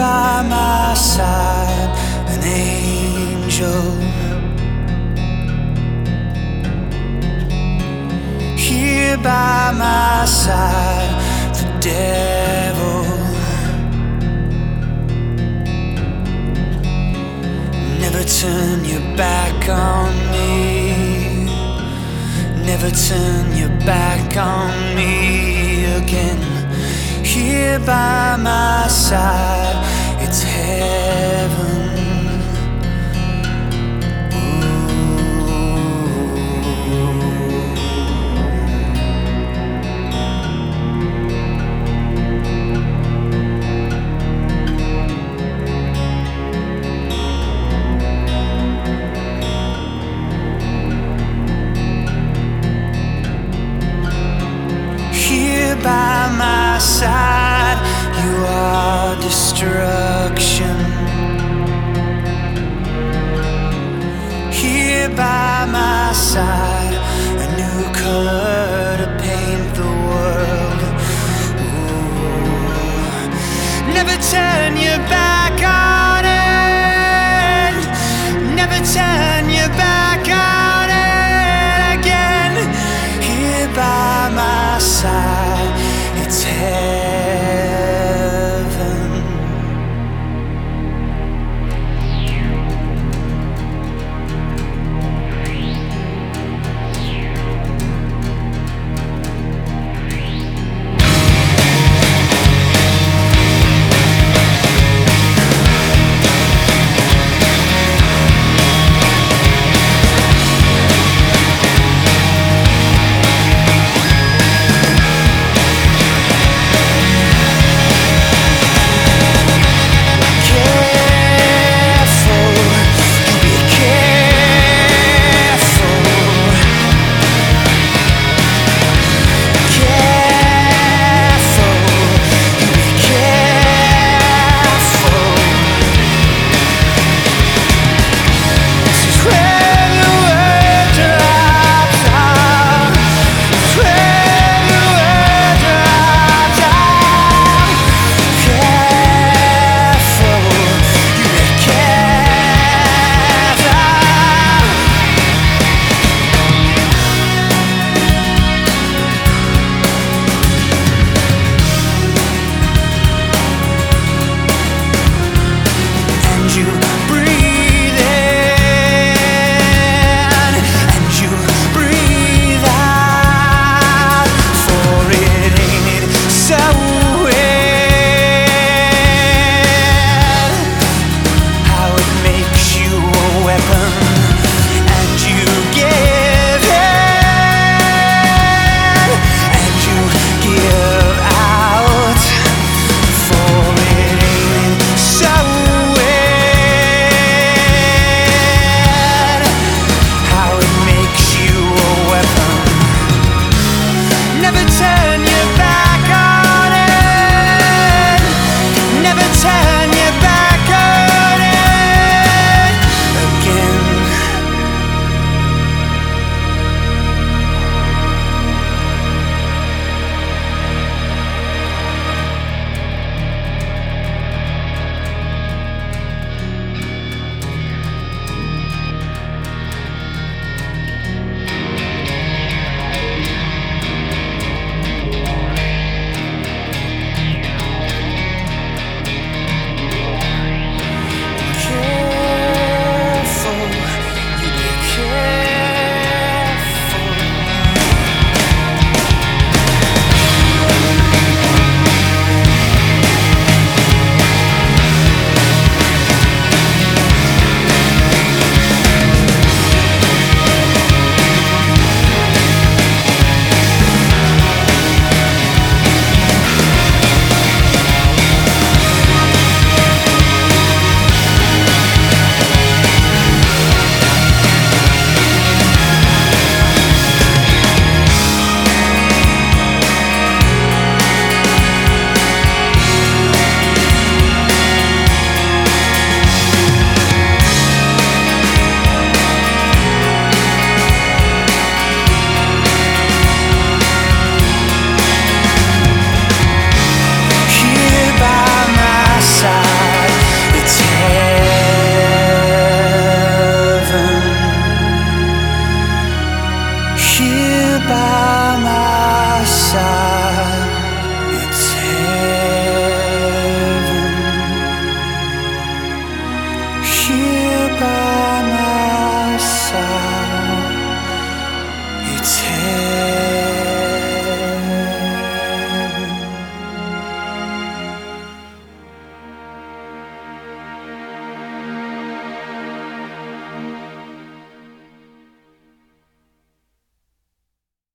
by my side, an angel. Here by my side, the devil. Never turn your back on me. Never turn your back on me again. Here by my side, it's heaven. Here by my side, you are destruction. Here by my side, a new color to paint the world. Ooh. Never turn your back on it. Never turn your back on it again. Here by my side, it's heaven.